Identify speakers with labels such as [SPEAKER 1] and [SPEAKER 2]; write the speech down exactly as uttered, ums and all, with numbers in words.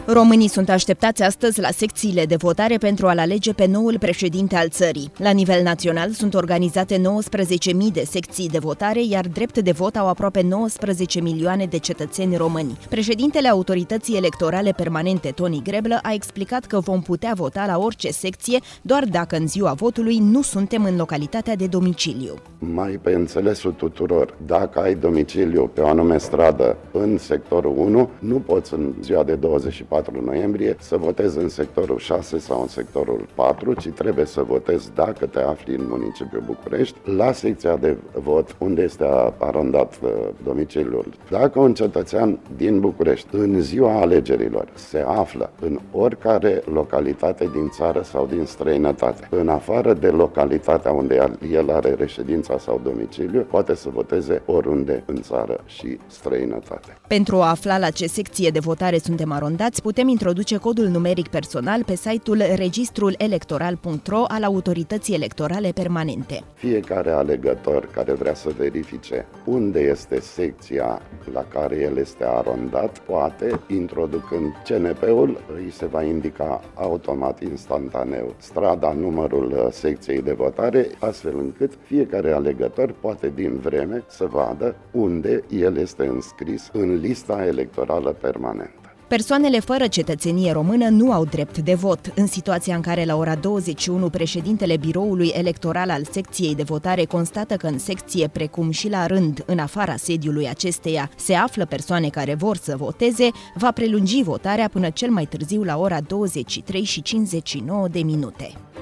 [SPEAKER 1] Românii sunt așteptați astăzi la secțiile de votare pentru a-l alege pe noul președinte al țării. La nivel național sunt organizate nouăsprezece mii de secții de votare, iar drept de vot au aproape nouăsprezece milioane de cetățeni români. Președintele Autorității Electorale Permanente, Toni Greblă, a explicat că vom putea vota la orice secție, doar dacă în ziua votului nu suntem în localitatea de domiciliu.
[SPEAKER 2] Mai pe înțelesul tuturor, dacă ai domiciliu pe o anume stradă în sectorul unu, nu poți în ziua de douăzeci și patru noiembrie să votezi în sectorul șase sau în sectorul patru, ci trebuie să votezi, dacă te afli în municipiul București, la secția de vot unde este arondat domiciliul. Dacă un cetățean din București în ziua alegerilor se află în oricare localitate din țară sau din străinătate, în afară de localitatea unde el are reședința sau domiciliu, poate să voteze oriunde în țară și străinătate.
[SPEAKER 1] Pentru a afla la ce secție de votare suntem arondați, putem introduce codul numeric personal pe site-ul registrul electoral punct ro al Autorității Electorale Permanente.
[SPEAKER 2] Fiecare alegător care vrea să verifice unde este secția la care el este arondat, poate, introducând C N P-ul, îi se va indica automat, instantaneu, strada, numărul secției de votare, astfel încât fiecare alegător poate din vreme să vadă unde el este înscris în lista electorală permanentă.
[SPEAKER 1] Persoanele fără cetățenie română nu au drept de vot. În situația în care la ora douăzeci și unu președintele biroului electoral al secției de votare constată că în secție, precum și la rând, în afara sediului acesteia, se află persoane care vor să voteze, va prelungi votarea până cel mai târziu la ora douăzeci și trei și cincizeci și nouă de minute.